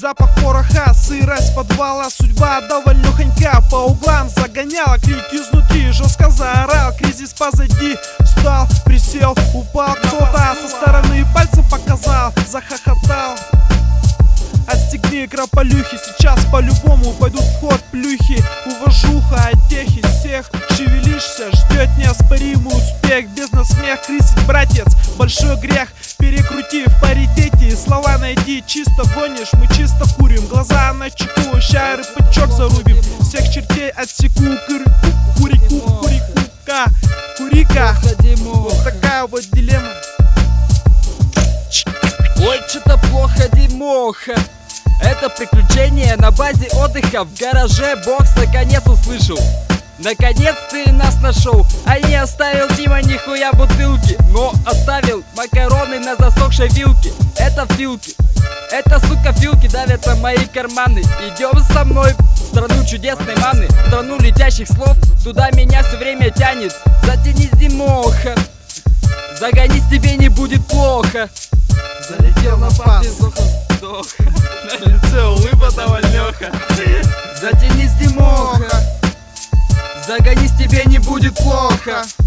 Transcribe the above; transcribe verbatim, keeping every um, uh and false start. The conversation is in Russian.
Запах пороха, сырость подвала, судьба довольнёхонька. По углам загоняла, крик изнутри жестко заорал. Кризис позади, встал, присел, упал. Кто-то со стороны пальцем показал, захохотал. Отстегни крополюхи, сейчас по-любому пойдут в ход плюхи. Уважуха от тех из всех, шевелишься, ждет неоспоримый успех. Без насмех крысить, братец, большой грех. Перекрути в паритете, слова найди. Чисто гонишь, мы чисто курим. Глаза на чеку, ща рыбачок зарубим. Всех чертей отсеку, курику, курику, курика, курика. Вот такая вот дилемма. Ой, что-то плохо, Димоха. Это приключение на базе отдыха. В гараже бокс наконец услышал. Наконец ты нас нашел. А не оставил Дима нихуя бутылки, но оставил макароны на засохшей вилке. Это филки, это сука филки давят на мои карманы. Идем со мной в страну чудесной маны, в страну летящих слов. Туда меня все время тянет. Затянись, Димоха, загонись, тебе не будет плохо. Залетел на пас, на лице улыбка довольнёха. Затянись, Димоха, загонись, тебе не будет плохо.